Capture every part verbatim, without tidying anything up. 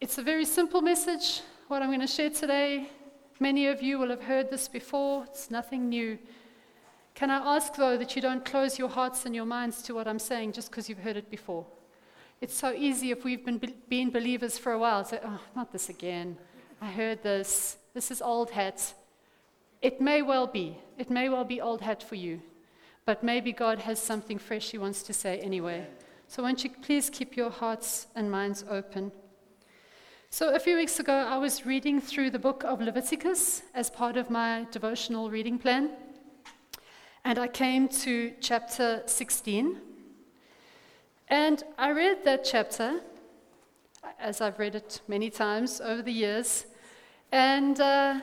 It's a very simple message, what I'm going to share today. Many of you will have heard this before. It's nothing new. Can I ask, though, that you don't close your hearts and your minds to what I'm saying just because you've heard it before? It's so easy if we've been, been believers for a while to say, oh, not this again. I heard this. This is old hat. It may well be. It may well be old hat for you. But maybe God has something fresh he wants to say anyway. So won't you please keep your hearts and minds open. So a few weeks ago, I was reading through the book of Leviticus as part of my devotional reading plan. And I came to chapter sixteen. And I read that chapter, as I've read it many times over the years. And uh,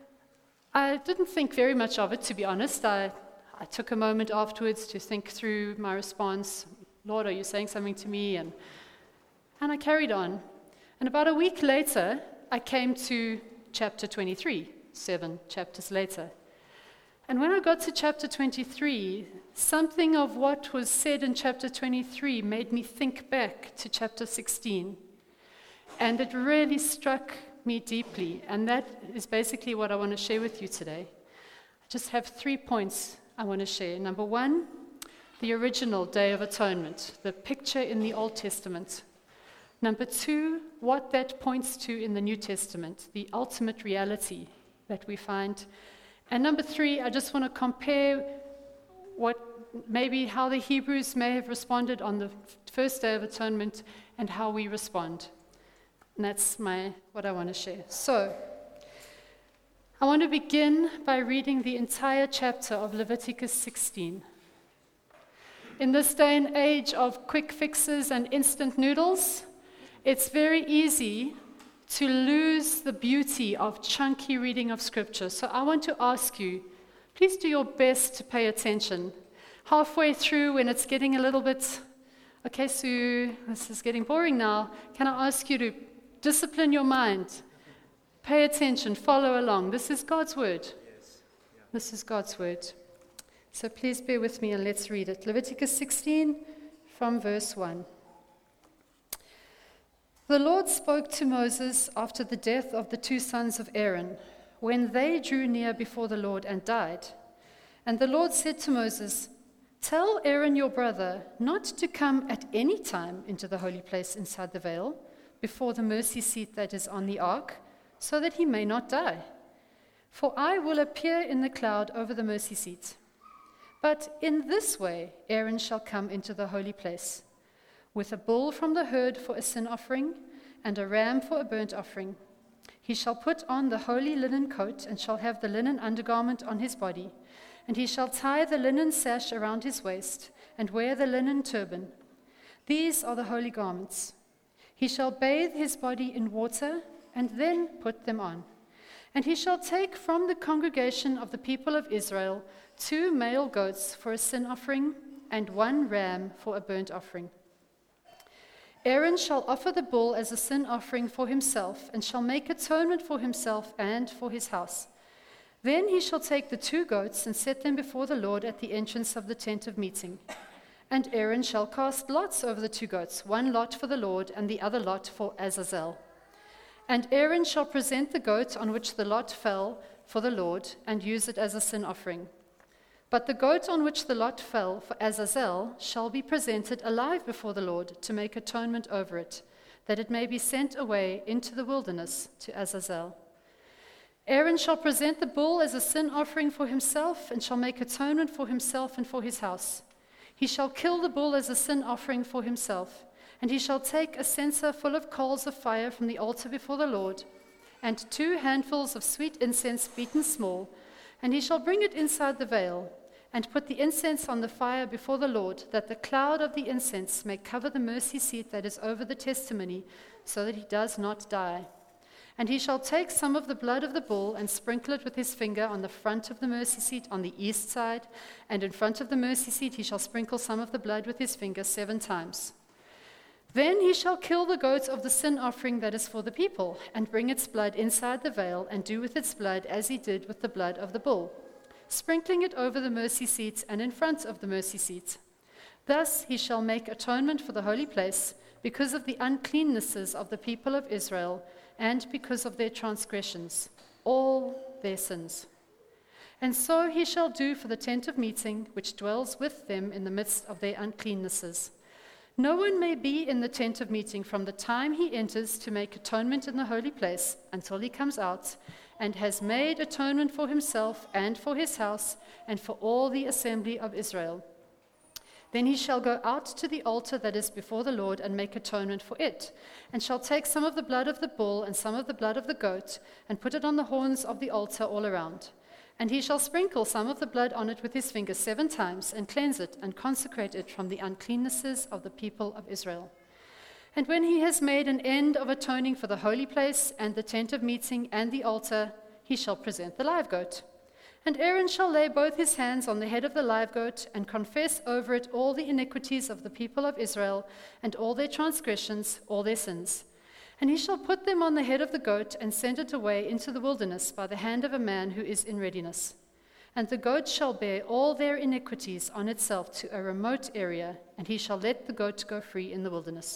I didn't think very much of it, to be honest. I, I took a moment afterwards to think through my response. Lord, are you saying something to me? And, and I carried on. And about a week later, I came to chapter twenty-three, seven chapters later. And when I got to chapter twenty-three, something of what was said in chapter twenty-three made me think back to chapter sixteen. And it really struck me deeply. And that is basically what I want to share with you today. I just have three points I want to share. Number one, the original Day of Atonement, the picture in the Old Testament. Number two, what that points to in the New Testament, the ultimate reality that we find. And number three, I just want to compare what maybe how the Hebrews may have responded on the first Day of Atonement and how we respond. And that's my what I want to share. So, I want to begin by reading the entire chapter of Leviticus sixteen. In this day and age of quick fixes and instant noodles, it's very easy to lose the beauty of chunky reading of Scripture. So I want to ask you, please do your best to pay attention. Halfway through, when it's getting a little bit, okay, Sue, this is getting boring now, can I ask you to discipline your mind? Pay attention, follow along. This is God's word. Yes. Yeah. This is God's word. So please bear with me and let's read it. Leviticus sixteen from verse one. The Lord spoke to Moses after the death of the two sons of Aaron, when they drew near before the Lord and died. And the Lord said to Moses, "Tell Aaron your brother not to come at any time into the holy place inside the veil, before the mercy seat that is on the ark, so that he may not die. For I will appear in the cloud over the mercy seat. But in this way Aaron shall come into the holy place, with a bull from the herd for a sin offering, and a ram for a burnt offering. He shall put on the holy linen coat, and shall have the linen undergarment on his body, and he shall tie the linen sash around his waist, and wear the linen turban. These are the holy garments. He shall bathe his body in water, and then put them on. And he shall take from the congregation of the people of Israel two male goats for a sin offering, and one ram for a burnt offering. Aaron shall offer the bull as a sin offering for himself, and shall make atonement for himself and for his house. Then he shall take the two goats and set them before the Lord at the entrance of the tent of meeting. And Aaron shall cast lots over the two goats, one lot for the Lord and the other lot for Azazel. And Aaron shall present the goat on which the lot fell for the Lord, and use it as a sin offering. But the goat on which the lot fell for Azazel shall be presented alive before the Lord to make atonement over it, that it may be sent away into the wilderness to Azazel. Aaron shall present the bull as a sin offering for himself, and shall make atonement for himself and for his house. He shall kill the bull as a sin offering for himself, and he shall take a censer full of coals of fire from the altar before the Lord, and two handfuls of sweet incense beaten small, and he shall bring it inside the veil, and put the incense on the fire before the Lord, that the cloud of the incense may cover the mercy seat that is over the testimony, so that he does not die. And he shall take some of the blood of the bull and sprinkle it with his finger on the front of the mercy seat on the east side, and in front of the mercy seat he shall sprinkle some of the blood with his finger seven times. Then he shall kill the goat of the sin offering that is for the people, and bring its blood inside the veil, and do with its blood as he did with the blood of the bull, sprinkling it over the mercy seat and in front of the mercy seat. Thus he shall make atonement for the holy place, because of the uncleannesses of the people of Israel, and because of their transgressions, all their sins. And so he shall do for the tent of meeting, which dwells with them in the midst of their uncleannesses. No one may be in the tent of meeting from the time he enters to make atonement in the holy place until he comes out and has made atonement for himself and for his house and for all the assembly of Israel. Then he shall go out to the altar that is before the Lord and make atonement for it, and shall take some of the blood of the bull and some of the blood of the goat, and put it on the horns of the altar all around. And he shall sprinkle some of the blood on it with his finger seven times, and cleanse it, and consecrate it from the uncleannesses of the people of Israel. And when he has made an end of atoning for the holy place, and the tent of meeting, and the altar, he shall present the live goat. And Aaron shall lay both his hands on the head of the live goat, and confess over it all the iniquities of the people of Israel, and all their transgressions, all their sins. And he shall put them on the head of the goat, and send it away into the wilderness by the hand of a man who is in readiness. And the goat shall bear all their iniquities on itself to a remote area, and he shall let the goat go free in the wilderness.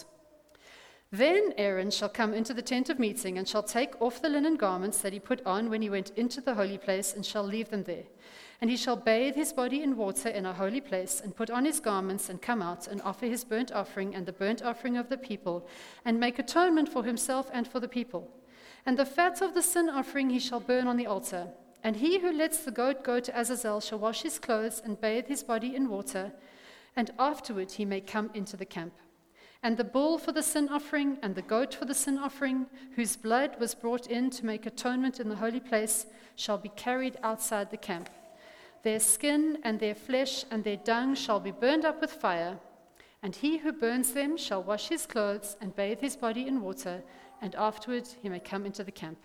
Then Aaron shall come into the tent of meeting, and shall take off the linen garments that he put on when he went into the holy place, and shall leave them there. And he shall bathe his body in water in a holy place, and put on his garments, and come out, and offer his burnt offering and the burnt offering of the people, and make atonement for himself and for the people. And the fat of the sin offering he shall burn on the altar. And he who lets the goat go to Azazel shall wash his clothes and bathe his body in water, and afterward he may come into the camp. And the bull for the sin offering, and the goat for the sin offering, whose blood was brought in to make atonement in the holy place, shall be carried outside the camp. Their skin and their flesh and their dung shall be burned up with fire, and he who burns them shall wash his clothes and bathe his body in water, and afterward he may come into the camp.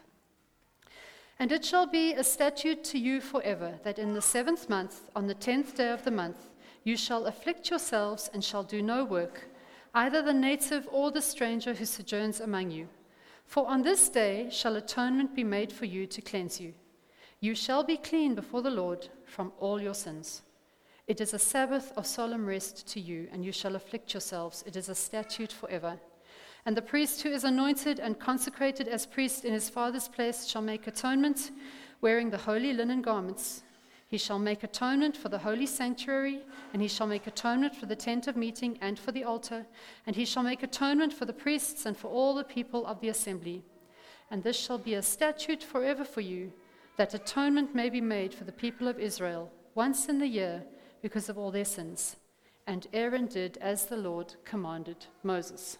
And it shall be a statute to you forever, that in the seventh month, on the tenth day of the month, you shall afflict yourselves and shall do no work, either the native or the stranger who sojourns among you. For on this day shall atonement be made for you to cleanse you. You shall be clean before the Lord from all your sins. It is a Sabbath of solemn rest to you, and you shall afflict yourselves. It is a statute forever. And the priest who is anointed and consecrated as priest in his father's place shall make atonement, wearing the holy linen garments. He shall make atonement for the holy sanctuary, and he shall make atonement for the tent of meeting and for the altar, and he shall make atonement for the priests and for all the people of the assembly. And this shall be a statute forever for you, that atonement may be made for the people of Israel once in the year because of all their sins. And Aaron did as the Lord commanded Moses.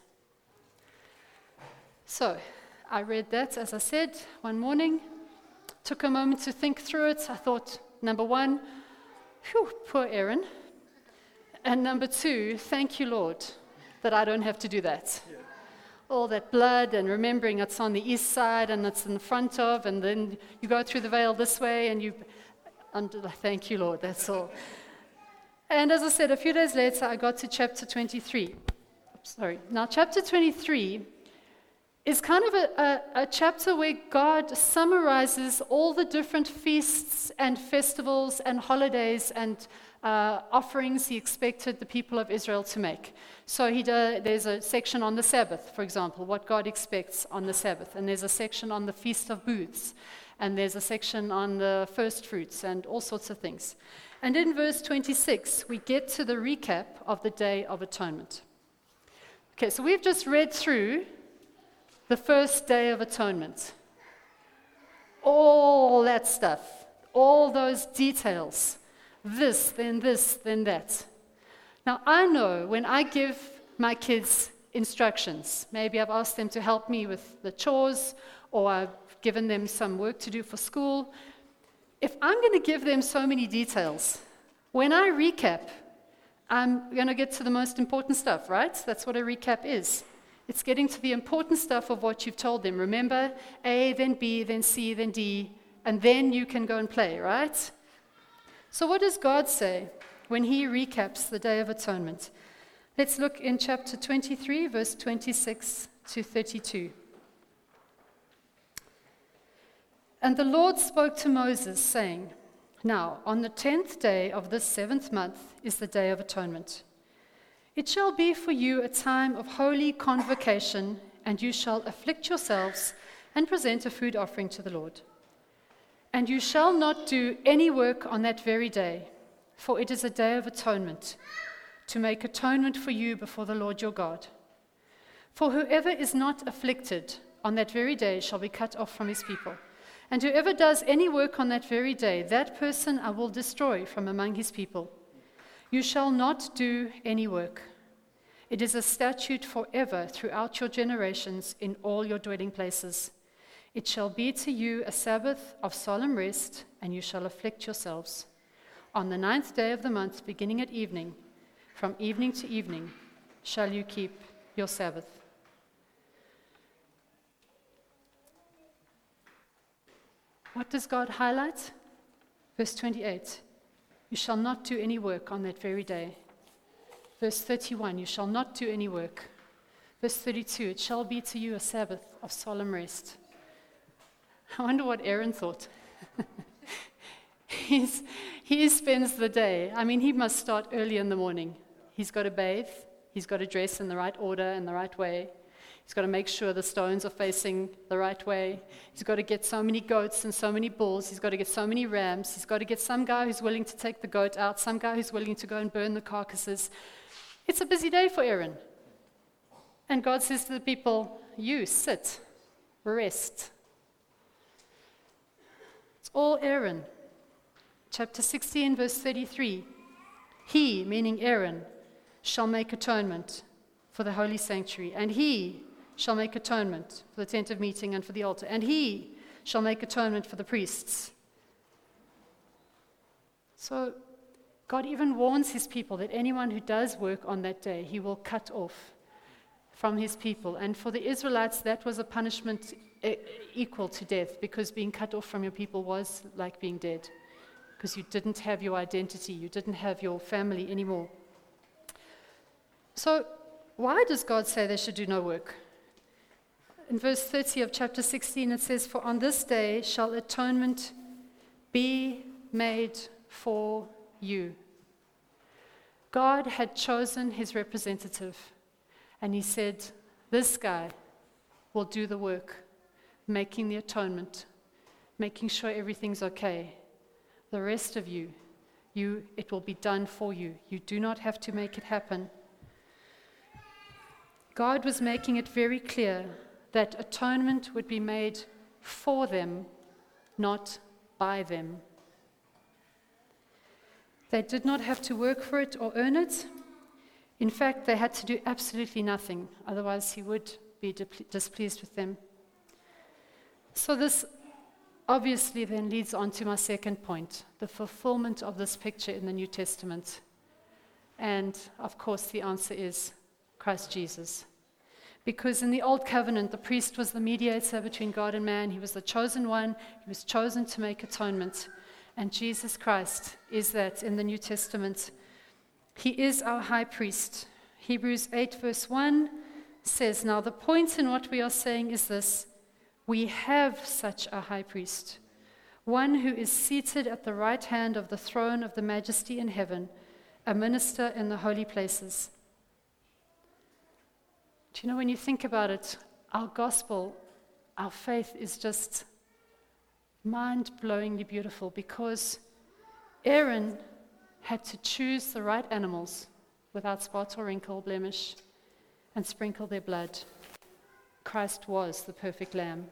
So, I read that, as I said, one morning, took a moment to think through it. I thought, number one, whew, poor Aaron. And number two, thank you, Lord, that I don't have to do that. Yeah. All that blood and remembering it's on the east side and it's in the front of, and then you go through the veil this way and you, and thank you, Lord, that's all. And as I said, a few days later, I got to chapter twenty-three. Sorry. Now, chapter twenty-three is kind of a, a, a chapter where God summarizes all the different feasts and festivals and holidays and uh, offerings he expected the people of Israel to make. So he do, there's a section on the Sabbath, for example, what God expects on the Sabbath. And there's a section on the Feast of Booths. And there's a section on the first fruits and all sorts of things. And in verse twenty-six, we get to the recap of the Day of Atonement. Okay, so we've just read through the first Day of Atonement. All that stuff, all those details, this, then this, then that. Now, I know when I give my kids instructions, maybe I've asked them to help me with the chores, or I've given them some work to do for school. If I'm going to give them so many details, when I recap, I'm going to get to the most important stuff, right? That's what a recap is. It's getting to the important stuff of what you've told them. Remember, A, then B, then C, then D, and then you can go and play, right? So what does God say when he recaps the Day of Atonement? Let's look in chapter twenty-three, verse twenty-six to thirty-two. And the Lord spoke to Moses, saying, Now, on the tenth day of this seventh month is the Day of Atonement. It shall be for you a time of holy convocation, and you shall afflict yourselves and present a food offering to the Lord. And you shall not do any work on that very day, for it is a day of atonement, to make atonement for you before the Lord your God. For whoever is not afflicted on that very day shall be cut off from his people. And whoever does any work on that very day, that person I will destroy from among his people. You shall not do any work. It is a statute forever throughout your generations in all your dwelling places. It shall be to you a Sabbath of solemn rest, and you shall afflict yourselves. On the ninth day of the month, beginning at evening, from evening to evening, shall you keep your Sabbath. What does God highlight? Verse twenty-eight, you shall not do any work on that very day. Verse thirty-one, you shall not do any work. Verse thirty-two, it shall be to you a Sabbath of solemn rest. I wonder what Aaron thought. He's, he spends the day, I mean, he must start early in the morning. He's got to bathe, he's got to dress in the right order and the right way. He's got to make sure the stones are facing the right way. He's got to get so many goats and so many bulls. He's got to get so many rams. He's got to get some guy who's willing to take the goat out, some guy who's willing to go and burn the carcasses. It's a busy day for Aaron. And God says to the people, you sit, rest. It's all Aaron. Chapter sixteen, verse thirty-three. He, meaning Aaron, shall make atonement for the holy sanctuary, and he shall make atonement for the tent of meeting and for the altar, and he shall make atonement for the priests. So God even warns his people that anyone who does work on that day, he will cut off from his people. And for the Israelites, that was a punishment e- equal to death, because being cut off from your people was like being dead, because you didn't have your identity, you didn't have your family anymore. So why does God say they should do no work? In verse thirty of chapter sixteen, it says, for on this day shall atonement be made for you. God had chosen his representative, and he said, this guy will do the work, making the atonement, making sure everything's okay. The rest of you, you, it will be done for you. You do not have to make it happen. God was making it very clear that atonement would be made for them, not by them. They did not have to work for it or earn it. In fact, they had to do absolutely nothing, otherwise he would be displeased with them. So this obviously then leads on to my second point, the fulfillment of this picture in the New Testament. And of course the answer is Christ Jesus. Because in the Old Covenant, the priest was the mediator between God and man. He was the chosen one. He was chosen to make atonement. And Jesus Christ is that in the New Testament. He is our high priest. Hebrews eight verse one says, now the point in what we are saying is this: we have such a high priest, one who is seated at the right hand of the throne of the majesty in heaven, a minister in the holy places. Do you know, when you think about it, our gospel, our faith is just mind-blowingly beautiful, because Aaron had to choose the right animals without spot or wrinkle or blemish and sprinkle their blood. Christ was the perfect lamb.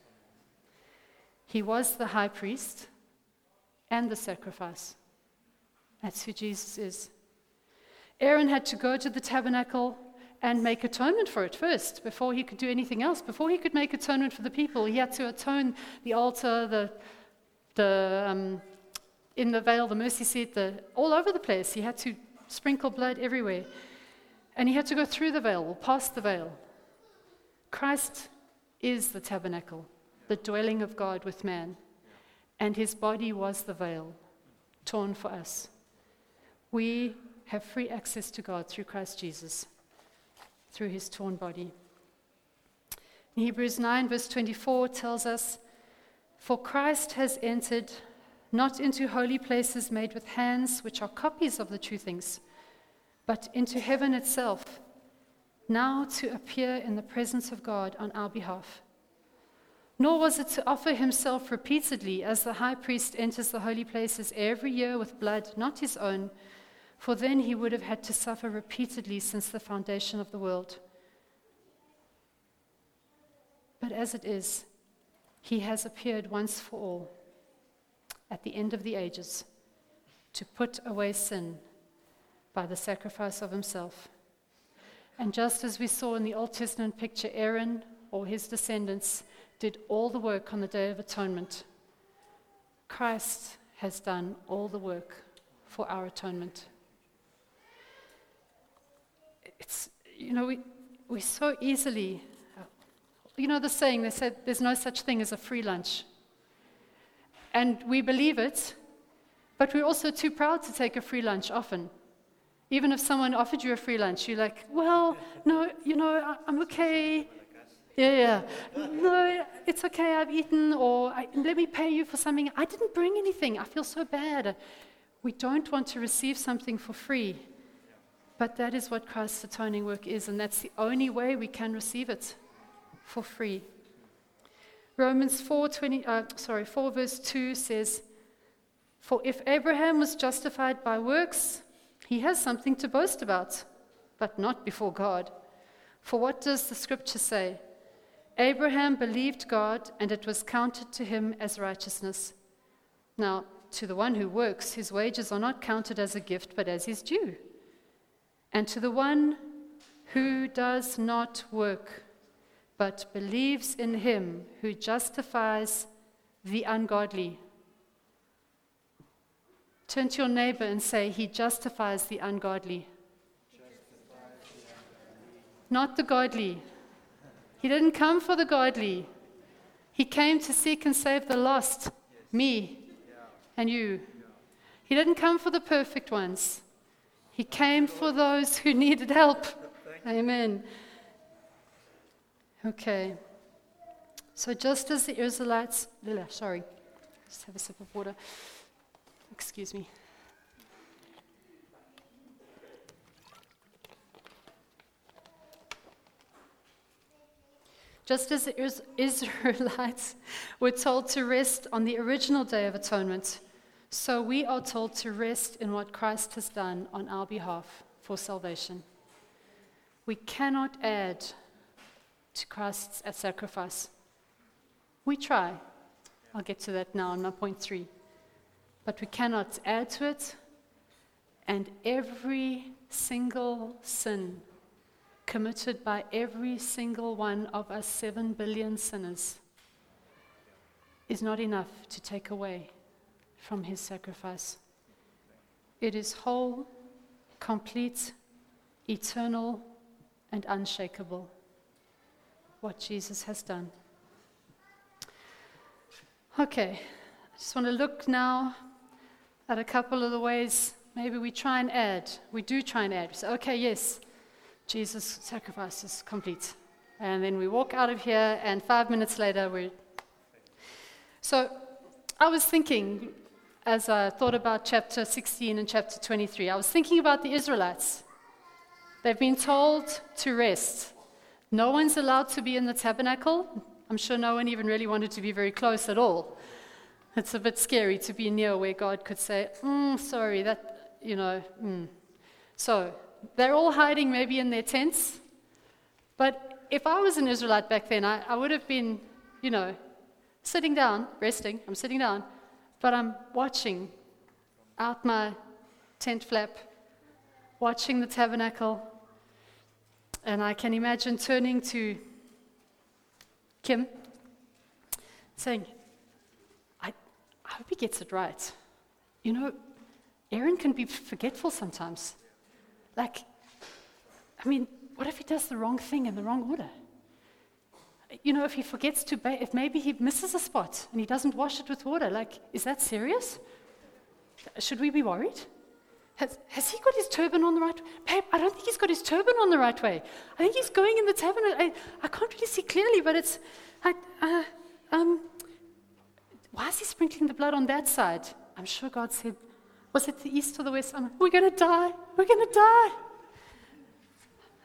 He was the high priest and the sacrifice. That's who Jesus is. Aaron had to go to the tabernacle and make atonement for it first, before he could do anything else. Before he could make atonement for the people, he had to atone the altar, the, the um, in the veil, the mercy seat, the, all over the place. He had to sprinkle blood everywhere. And he had to go through the veil, or past the veil. Christ is the tabernacle, the dwelling of God with man. And his body was the veil, torn for us. We have free access to God through Christ Jesus, through his torn body. In Hebrews nine verse twenty-four tells us, for Christ has entered not into holy places made with hands, which are copies of the true things, but into heaven itself, now to appear in the presence of God on our behalf. Nor was it to offer himself repeatedly, as the high priest enters the holy places every year with blood not his own, for then he would have had to suffer repeatedly since the foundation of the world. But as it is, he has appeared once for all, at the end of the ages, to put away sin by the sacrifice of himself. And just as we saw in the Old Testament picture, Aaron or his descendants did all the work on the Day of Atonement, Christ has done all the work for our atonement. It's, you know, we, we so easily, you know the saying, they said there's no such thing as a free lunch. And we believe it, but we're also too proud to take a free lunch often. Even if someone offered you a free lunch, you're like, well, no, you know, I, I'm okay. Yeah, yeah. No, it's okay, I've eaten, or I, let me pay you for something. I didn't bring anything. I feel so bad. We don't want to receive something for free. But that is what Christ's atoning work is, and that's the only way we can receive it for free. Romans four, twenty, uh, sorry, four verse two says, "For if Abraham was justified by works, he has something to boast about, but not before God. For what does the scripture say? Abraham believed God, and it was counted to him as righteousness. Now, to the one who works, his wages are not counted as a gift, but as his due. And to the one who does not work, but believes in him who justifies the ungodly." Turn to your neighbor and say, he justifies the ungodly. Justifies the ungodly. Not the godly. He didn't come for the godly. He came to seek and save the lost, yes. Me yeah. and you. Yeah. He didn't come for the perfect ones. He came for those who needed help. Amen. Okay. So just as the Israelites, sorry, just have a sip of water. Excuse me. Just as the Israelites were told to rest on the original Day of Atonement, so we are told to rest in what Christ has done on our behalf for salvation. We cannot add to Christ's sacrifice. We try. I'll get to that now in my point three. But we cannot add to it, and every single sin committed by every single one of us seven billion sinners is not enough to take away from his sacrifice. It is whole, complete, eternal, and unshakable, what Jesus has done. Okay, I just want to look now at a couple of the ways maybe we try and add. We do try and add. We say, okay, yes, Jesus' sacrifice is complete. And then we walk out of here, and five minutes later, we're... So I was thinking, as I thought about chapter sixteen and chapter twenty-three, I was thinking about the Israelites. They've been told to rest. No one's allowed to be in the tabernacle. I'm sure no one even really wanted to be very close at all. It's a bit scary to be near where God could say, mm, sorry, that, you know. Mm. So they're all hiding maybe in their tents. But if I was an Israelite back then, I, I would have been, you know, sitting down, resting. I'm sitting down, but I'm watching out my tent flap, watching the tabernacle. And I can imagine turning to Kim, saying, I, I hope he gets it right. You know, Aaron can be forgetful sometimes. Like, I mean, what if he does the wrong thing in the wrong order? You know, if he forgets to bathe, if maybe he misses a spot and he doesn't wash it with water, like, is that serious? Should we be worried? Has, has he got his turban on the right way? Babe, I don't think he's got his turban on the right way. I think he's going in the tabernacle. I, I can't really see clearly, but it's, I, uh, um, why is he sprinkling the blood on that side? I'm sure God said, was it the east or the west? I'm, we're going to die. We're going to die.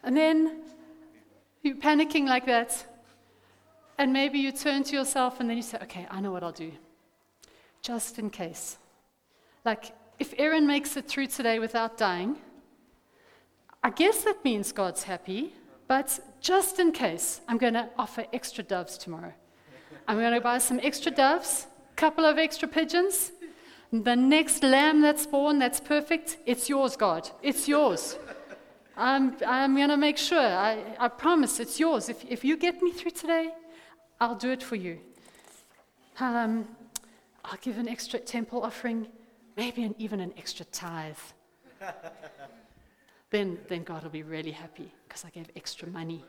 And then you're panicking like that. And maybe you turn to yourself and then you say, okay, I know what I'll do. Just in case. Like, if Aaron makes it through today without dying, I guess that means God's happy, but just in case, I'm going to offer extra doves tomorrow. I'm going to buy some extra doves, a couple of extra pigeons. The next lamb that's born, that's perfect, it's yours, God. It's yours. I'm, I'm going to make sure. I, I promise it's yours. If, if you get me through today, I'll do it for you. Um, I'll give an extra temple offering, maybe an, even an extra tithe. then, then God will be really happy because I gave extra money.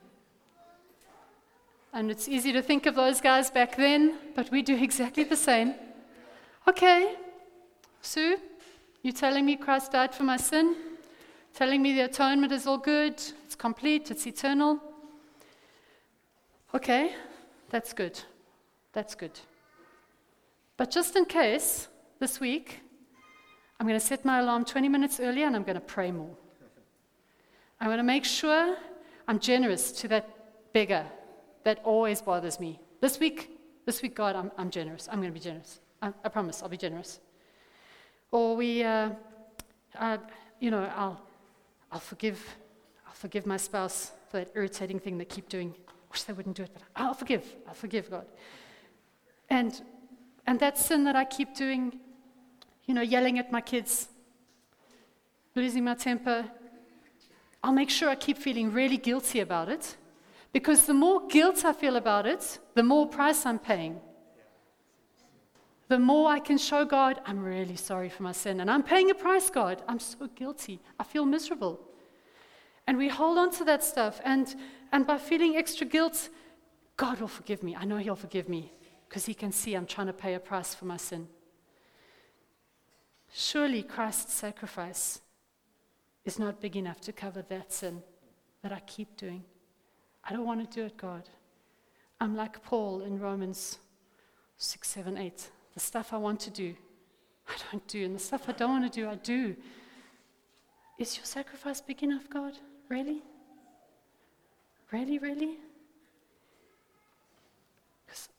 And it's easy to think of those guys back then, but we do exactly the same. Okay, Sue, you telling me Christ died for my sin? Telling me the atonement is all good, it's complete, it's eternal? Okay, that's good. That's good. But just in case, this week, I'm going to set my alarm twenty minutes earlier and I'm going to pray more. I'm going to make sure I'm generous to that beggar that always bothers me. This week, this week, God, I'm, I'm generous. I'm going to be generous. I, I promise, I'll be generous. Or we, uh, uh, you know, I'll, I'll forgive, I'll forgive my spouse for that irritating thing they keep doing. Wish they wouldn't do it, but I'll forgive. I'll forgive God. And, and that sin that I keep doing, you know, yelling at my kids, losing my temper, I'll make sure I keep feeling really guilty about it, because the more guilt I feel about it, the more price I'm paying. The more I can show God, I'm really sorry for my sin, and I'm paying a price, God. I'm so guilty. I feel miserable. And we hold on to that stuff, and, and by feeling extra guilt, God will forgive me. I know He'll forgive me, because He can see I'm trying to pay a price for my sin. Surely Christ's sacrifice is not big enough to cover that sin that I keep doing. I don't want to do it, God. I'm like Paul in Romans six, seven, eight. The stuff I want to do, I don't do. And the stuff I don't want to do, I do. Is your sacrifice big enough, God? Really? Really, really? Because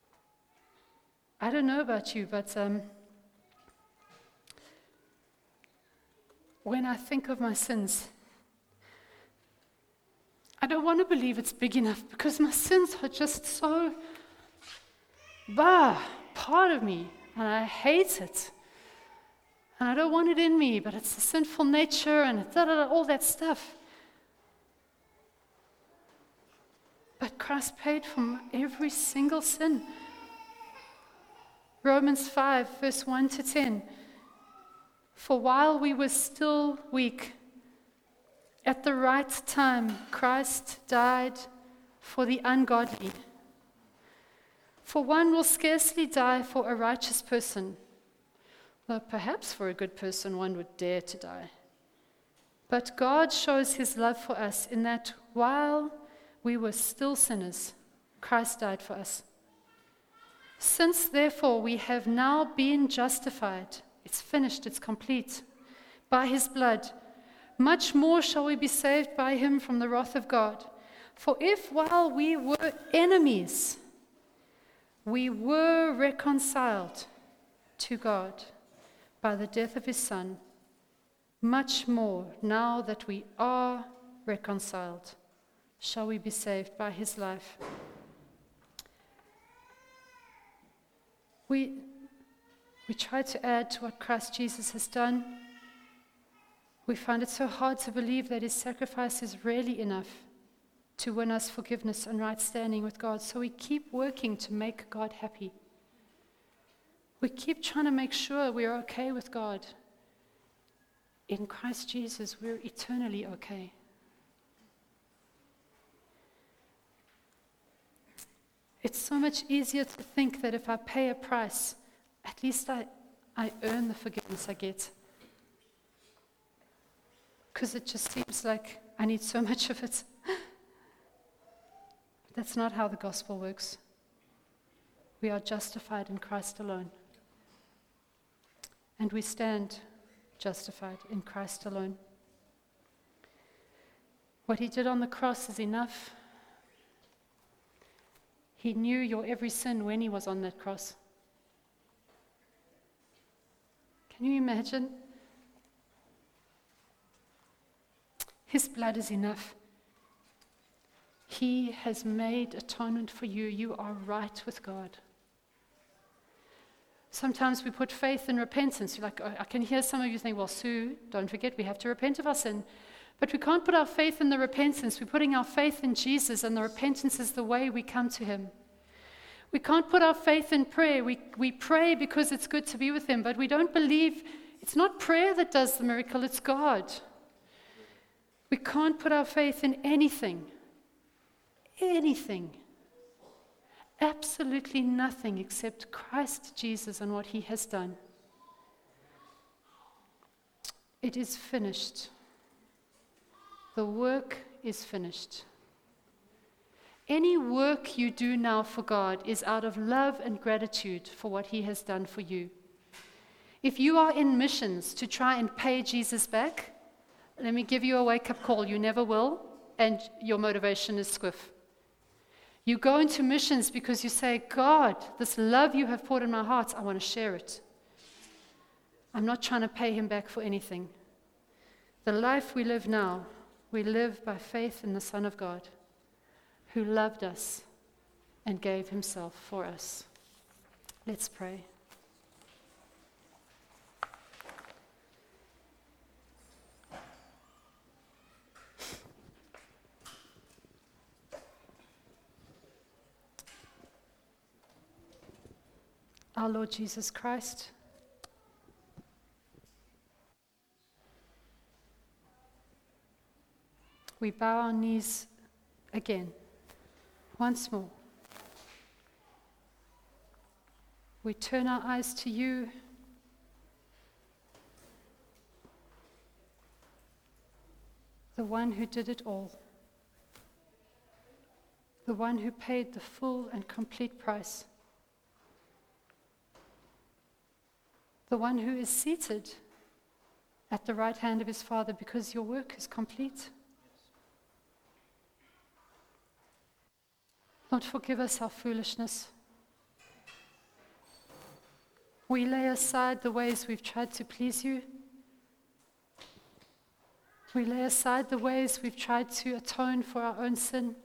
I don't know about you, but um, when I think of my sins, I don't want to believe it's big enough, because my sins are just so, bah, part of me, and I hate it. And I don't want it in me, but it's the sinful nature and da, da, da, all that stuff. But Christ paid for every single sin. Romans five, verse one to ten. For while we were still weak, at the right time, Christ died for the ungodly. For one will scarcely die for a righteous person, though perhaps for a good person one would dare to die. But God shows His love for us in that while we were still sinners, Christ died for us. Since therefore we have now been justified, it's finished, it's complete, by His blood, much more shall we be saved by Him from the wrath of God. For if while we were enemies, we were reconciled to God by the death of His Son, much more, now that we are reconciled, shall we be saved by His life. We, we try to add to what Christ Jesus has done. We find it so hard to believe that His sacrifice is really enough to win us forgiveness and right standing with God. So we keep working to make God happy. We keep trying to make sure we're okay with God. In Christ Jesus, we're eternally okay. It's so much easier to think that if I pay a price, at least I, I earn the forgiveness I get. Because it just seems like I need so much of it. That's not how the gospel works. We are justified in Christ alone. And we stand justified in Christ alone. What he did on the cross is enough. He knew your every sin when he was on that cross. Can you imagine? His blood is enough. He has made atonement for you. You are right with God. Sometimes we put faith in repentance. You're like, oh, I can hear some of you think, well, Sue, don't forget we have to repent of our sin. But we can't put our faith in the repentance. We're putting our faith in Jesus, and the repentance is the way we come to him. We can't put our faith in prayer. We, we pray because it's good to be with him, but we don't believe. It's not prayer that does the miracle, it's God. We can't put our faith in anything. Anything. Absolutely nothing except Christ Jesus and what he has done. It is finished. The work is finished. Any work you do now for God is out of love and gratitude for what he has done for you. If you are in missions to try and pay Jesus back, let me give you a wake-up call. You never will, and your motivation is squiff. You go into missions because you say, God, this love you have poured in my heart, I want to share it. I'm not trying to pay him back for anything. The life we live now, we live by faith in the Son of God, who loved us and gave himself for us. Let's pray. Our Lord Jesus Christ, we bow our knees again, once more. We turn our eyes to you, the one who did it all, the one who paid the full and complete price, the one who is seated at the right hand of his Father because your work is complete. Lord, forgive us our foolishness. We lay aside the ways we've tried to please you. We lay aside the ways we've tried to atone for our own sin.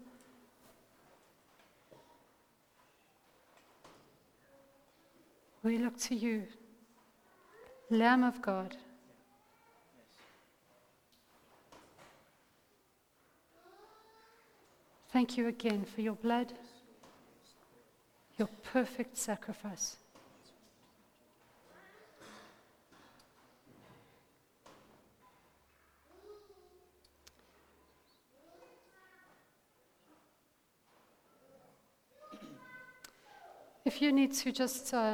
We look to you, Lamb of God. Thank you again for your blood, your perfect sacrifice. If you need to just uh,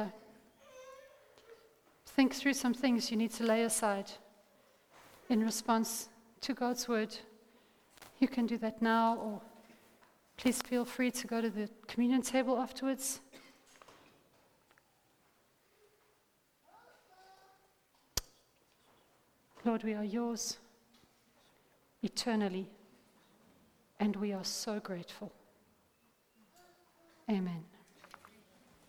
think through some things you need to lay aside in response to God's word, you can do that now, or please feel free to go to the communion table afterwards. Lord, we are yours eternally, and we are so grateful. Amen.